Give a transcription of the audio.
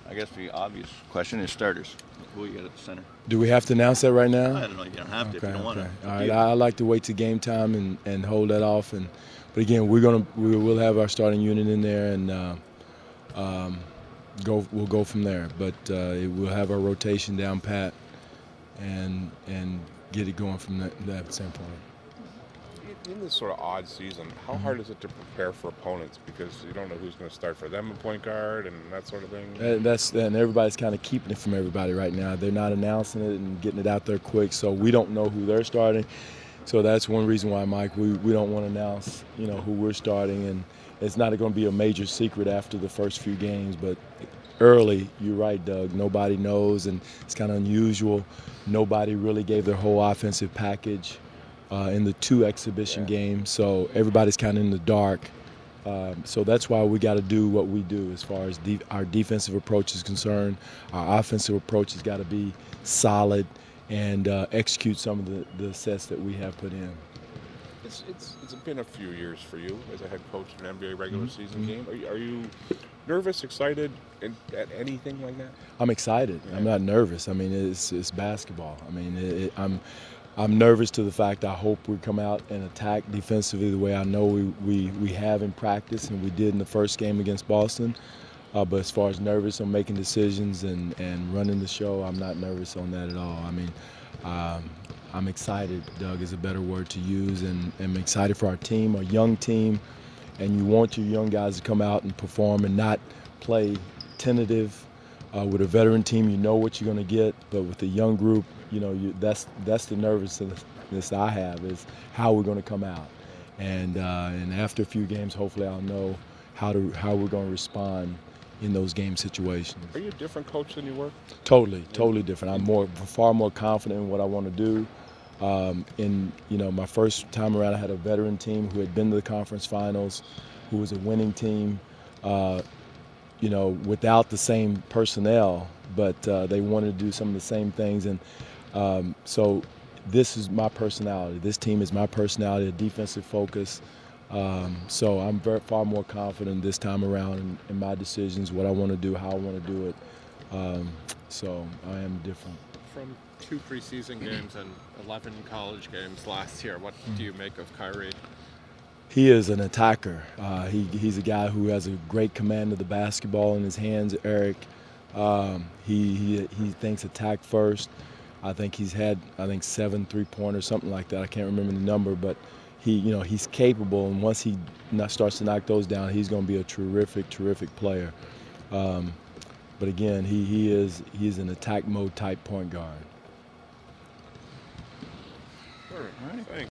I guess the obvious question is starters. Who you got at the center? Do we have to announce that right now? I don't know. You don't have to if Okay, you don't want okay. to. All right. I like to wait to game time and hold that off. But again, we'll have our starting unit in there and we'll go from there. But we'll have our rotation down pat and get it going from that standpoint. In this sort of odd season, how hard is it to prepare for opponents because you don't know who's going to start for them at point guard and that sort of thing? And everybody's kind of keeping it from everybody right now. They're not announcing it and getting it out there quick, so we don't know who they're starting. So that's one reason why, Mike, we don't want to announce, who we're starting, and it's not going to be a major secret after the first few games, but early, you're right, Doug, nobody knows, and it's kind of unusual. Nobody really gave their whole offensive package in the 2 exhibition games, so everybody's kind of in the dark. So that's why we got to do what we do as far as our defensive approach is concerned. Our offensive approach has got to be solid and execute some of the sets that we have put in. It's been a few years for you as a head coach in an NBA regular season game. Are you nervous, excited at anything like that? I'm excited. Yeah. I'm not nervous. I mean, it's basketball. I mean, I'm nervous to the fact I hope we come out and attack defensively the way I know we have in practice and we did in the first game against Boston. But as far as nervous on making decisions and running the show, I'm not nervous on that at all. I mean, I'm excited, Doug, is a better word to use, and I'm excited for our team, our young team, and you want your young guys to come out and perform and not play tentative. With a veteran team, you know what you're going to get, but with a young group, that's the nervousness I have is how we're going to come out, and after a few games, hopefully I'll know how we're going to respond in those game situations. Are you a different coach than you were? Totally different. I'm far more confident in what I want to do. My first time around, I had a veteran team who had been to the conference finals, who was a winning team. Without the same personnel, but they wanted to do some of the same things. And so this is my personality. This team is my personality, a defensive focus. So I'm far more confident this time around in my decisions, what I want to do, how I want to do it. So I am different. From 2 preseason games and 11 college games last year, what do you make of Kyrie? He is an attacker. He's a guy who has a great command of the basketball in his hands, Eric. He thinks attack first. I think he's had 7 3-pointers, something like that. I can't remember the number, but he's capable, and once he starts to knock those down, he's going to be a terrific player. But again, he's an attack mode type point guard. All right. Thanks.